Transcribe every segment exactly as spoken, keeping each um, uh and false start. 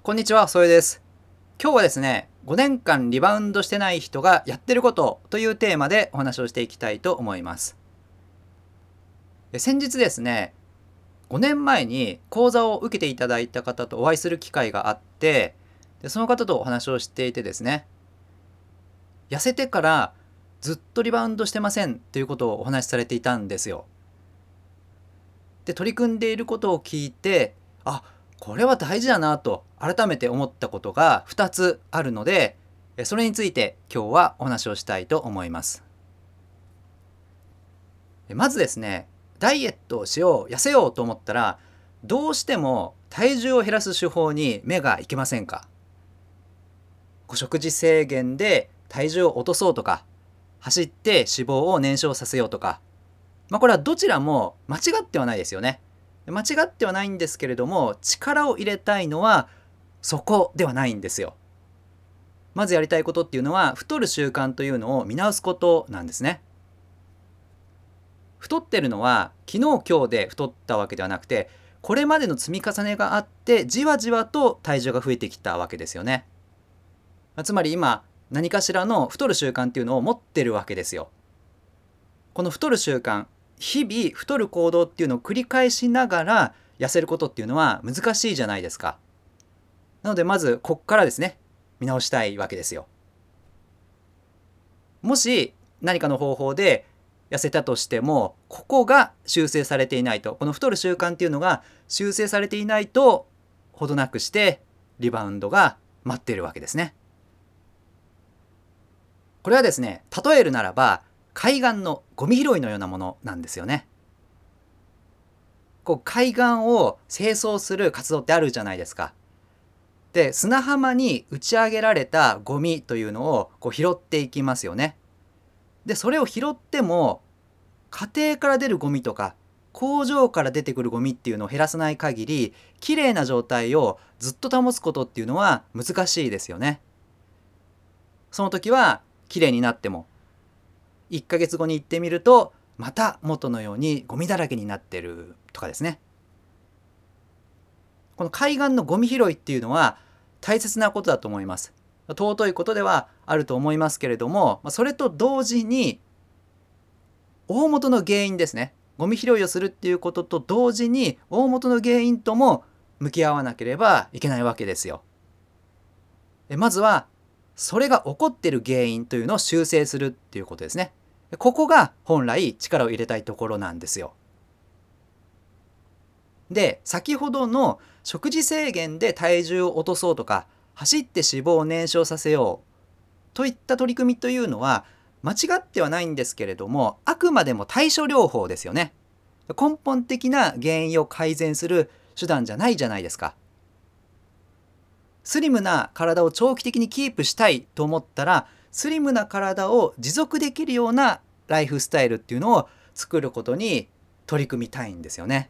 こんにちは、そえです。今日はですね、ごねんかんリバウンドしてない人がやってることというテーマでお話をしていきたいと思います。え先日ですね、ごねんまえに講座を受けていただいた方とお会いする機会があって、でその方とお話をしていてですね、痩せてからずっとリバウンドしてませんということをお話しされていたんですよ。で、取り組んでいることを聞いて、あ、これは大事だなと改めて思ったことがふたつあるので、えそれについて今日はお話をしたいと思います。えまずですね、ダイエットをしよう、痩せようと思ったら、どうしても体重を減らす手法に目がいきませんか？こう食事制限で体重を落とそうとか、走って脂肪を燃焼させようとか、まあ、これはどちらも間違ってはないですよね。間違ってはないんですけれども、力を入れたいのはそこではないんですよ。まずやりたいことっていうのは、太る習慣というのを見直すことなんですね。太ってるのは昨日今日で太ったわけではなくて、これまでの積み重ねがあってじわじわと体重が増えてきたわけですよね。つまり今何かしらの太る習慣っていうのを持ってるわけですよ。この太る習慣、日々太る行動っていうのを繰り返しながら痩せることっていうのは難しいじゃないですか。なのでまずこっからですね、見直したいわけですよ。もし何かの方法で痩せたとしても、ここが修正されていないと、この太る習慣っていうのが修正されていないと、ほどなくしてリバウンドが待っているわけですね。これはですね、例えるならば海岸のゴミ拾いのようなものなんですよね。こう海岸を清掃する活動ってあるじゃないですか。で、砂浜に打ち上げられたゴミというのをこう拾っていきますよね。で、それを拾っても家庭から出るゴミとか工場から出てくるゴミっていうのを減らさない限り、きれいな状態をずっと保つことっていうのは難しいですよね。その時はきれいになってもいっかげつごに行ってみると、また元のようにゴミだらけになってるとかですね。この海岸のゴミ拾いっていうのは大切なことだと思います。尊いことではあると思いますけれども、それと同時に大元の原因ですね。ゴミ拾いをするっていうことと同時に大元の原因とも向き合わなければいけないわけですよ。えまずはそれが起こっている原因というのを修正するっていうことですね。ここが本来力を入れたいところなんですよ。で、先ほどの食事制限で体重を落とそうとか、走って脂肪を燃焼させようといった取り組みというのは、間違ってはないんですけれども、あくまでも対処療法ですよね。根本的な原因を改善する手段じゃないじゃないですか。スリムな体を長期的にキープしたいと思ったら、スリムな体を持続できるようなライフスタイルっていうのを作ることに取り組みたいんですよね。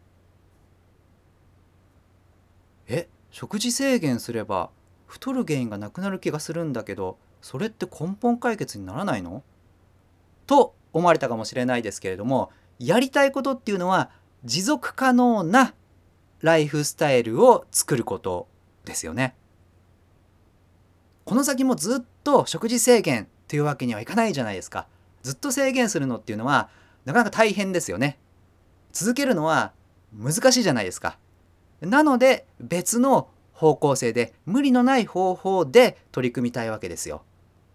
え、食事制限すれば太る原因がなくなる気がするんだけど、それって根本解決にならないのと思われたかもしれないですけれども、やりたいことっていうのは持続可能なライフスタイルを作ることですよね。この先もずっと食事制限というわけにはいかないじゃないですか。ずっと制限するのっていうのはなかなか大変ですよね。続けるのは難しいじゃないですか。なので別の方向性で無理のない方法で取り組みたいわけですよ。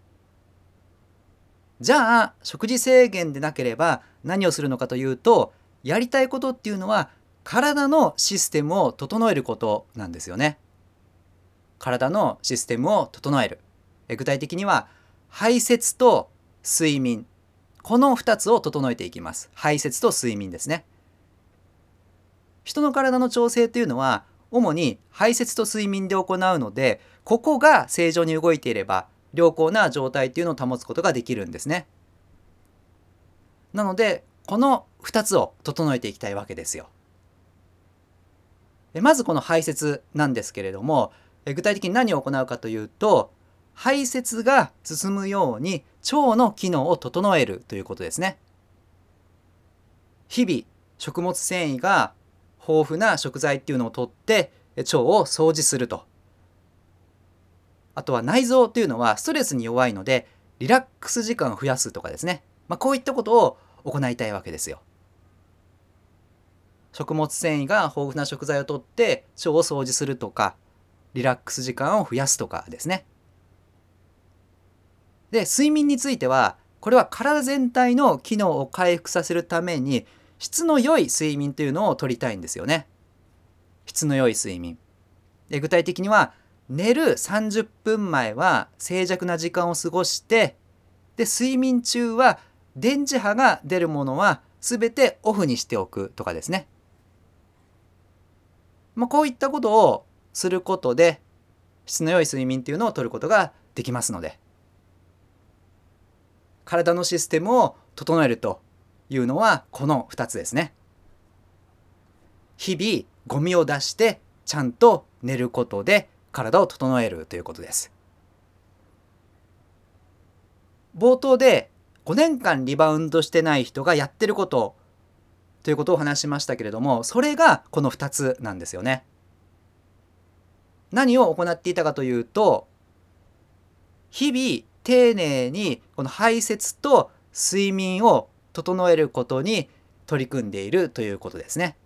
じゃあ食事制限でなければ何をするのかというと、やりたいことっていうのは体のシステムを整えることなんですよね。体のシステムを整える。具体的には排泄と睡眠、このふたつを整えていきます。排泄と睡眠ですね。人の体の調整というのは主に排泄と睡眠で行うので、ここが正常に動いていれば良好な状態というのを保つことができるんですね。なのでこのふたつを整えていきたいわけですよ。まずこの排泄なんですけれども、具体的に何を行うかというと、排泄が進むように腸の機能を整えるということですね。日々食物繊維が豊富な食材っていうのをとって腸を掃除すると。 あとは内臓というのはストレスに弱いのでリラックス時間を増やすとかですね、まあ、こういったことを行いたいわけですよ。食物繊維が豊富な食材をとって腸を掃除するとか、リラックス時間を増やすとかですね。で、睡眠についてはこれは体全体の機能を回復させるために質の良い睡眠というのを取りたいんですよね。質の良い睡眠で、具体的には寝るさんじゅっぷんまえは静寂な時間を過ごして、で睡眠中は電磁波が出るものは全てオフにしておくとかですね。まあ、こういったことをすることで質の良い睡眠というのを取ることができますので、体のシステムを整えるというのはこのふたつですね。日々ゴミを出してちゃんと寝ることで体を整えるということです。冒頭でごねんかんリバウンドしてない人がやってることということを話しましたけれども、それがこのふたつなんですよね。何を行っていたかというと、日々丁寧にこの排泄と睡眠を整えることに取り組んでいるということですね。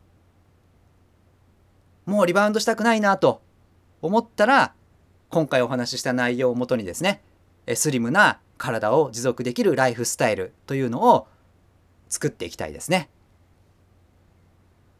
もうリバウンドしたくないなと思ったら、今回お話しした内容をもとにですね、スリムな体を持続できるライフスタイルというのを作っていきたいですね。